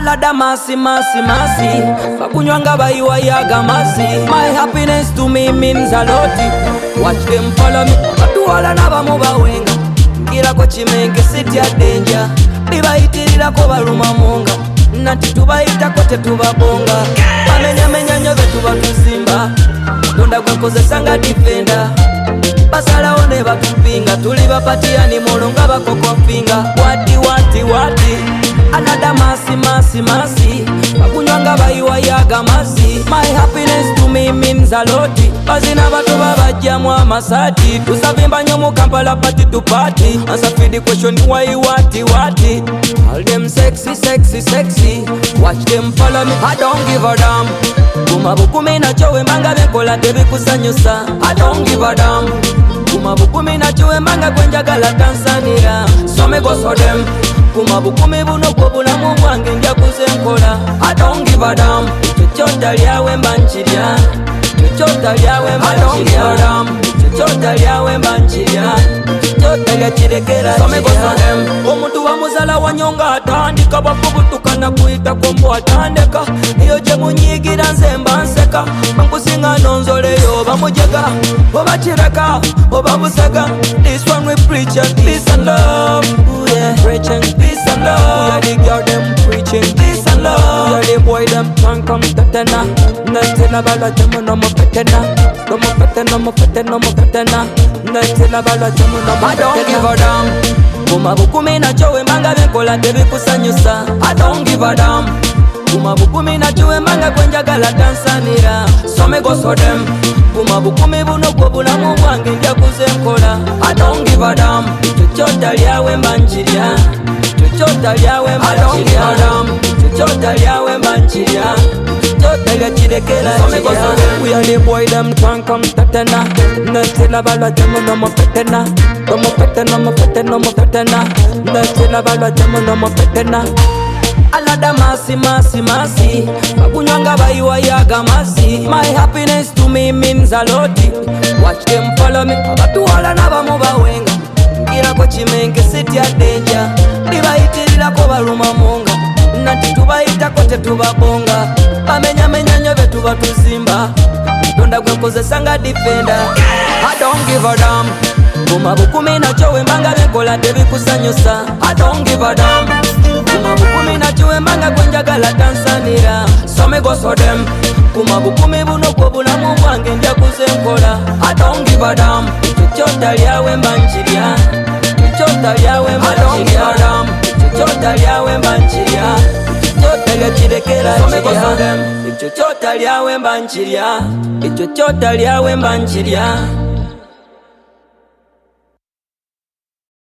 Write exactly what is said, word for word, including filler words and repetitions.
Alada masi masi masi bakunywanga bayiwayaga masi. My happiness to me means a lot. Watch them follow me batuwala nabamu bawenga. Ngirako chimenge city ya danger. Bibayitirirako baluma munga. Nanti tubayitako tetubabonga. Bamenya menya nyobe tuba tuzimba. Tonda gwekozesa nga defender. Basalawo ne batupinga. Tuli bapatiyani mulunga bakoko finga. Wati wati wati another masi masi masi bakunywanga bayiwayaga masi. My happiness to me means a lot. Bazina batu babajjamu amasati. Tusavimba nyo mu Kampala party to party. Answer for the question why wati wati. All them sexy sexy sexy. Watch them follow me, I don't give a damn. Kuma bukumi na chowe manga bekola tebikusanyusa. I don't give a damn. Kuma bukumi na chowe manga kwenjagala Tanzania. So me go so them. Kuma bukumi buno kwa bulamu bwange nja kuzenkola. I don't give a damn. Chochota lyawe mbanchirya. Chochota lyawe mbanchirya. Chochota lyawe mbanchirya. Chochota lya chirekera. So me go so them. Omuntu wa muzala wanyonga atandika bakubutukana kuita kombo atandeka. Iyo je munyigira nzemba nseka. Bankusinga nonzoleyo bamujega. Oba chireka, oba busaga. This one we preach and peace and love. Ooh, yeah. Preaching peace and love. We are the girl them preaching peace and love. We are the boy them can't come tatena. Natela bala jamu no mo petena. No mo petena, no mo petena, no mo petena. Natela bala jamu no mo petena. I don't give a damn. Kuma bukumi na chowe manga bekola tebikusanyusa. I don't give a damn. Kuma bukumi na chowe manga kwenjagala Tanzania. So me go so them. Kuma bukumi buno kwa bulamu bwange nja kuzenkola. I don't give a damn. Chochota lyawe mbanchirya. Chochota lyawe mbanchirya. Chochota lyawe mbanchirya. Chochota lya chirekera. So me go so them. We are the boy them can't come tatena. Natela bala jamu no mo petena. No mo petena, no mo petena, no mo petena. Natela bala jamu no mo petena. Alada masi masi masi bakunywanga bayiwayaga masi. My happiness to me means a lot. Watch them follow me batuwala nabamu bawenga. Ngirako chimenge city ya danger. Bibayitirirako baluma munga. Nanti tubayitako tetubabonga. Bamenya menya nyobe tuba tuzimba. Tonda gwekozesa nga defender. I don't give a damn. Kuma bukumi na chowe mbanga bekola tebikusanyusa. I don't give a damn. Kuma bukumi na chowe mbanga kwenjagala Tanzania. So me go so them. Kuma bukumi buno kwa bulamu bwange nja kuzenkola. I don't give a damn. Chochota lyawe mbanchirya. Chochota lyawe mbanchirya. Chochota lyawe mbanchirya. Chochota lya chirekera. So me go so them. Chochota lyawe mbanchirya. Chochota lyawe mbanchirya.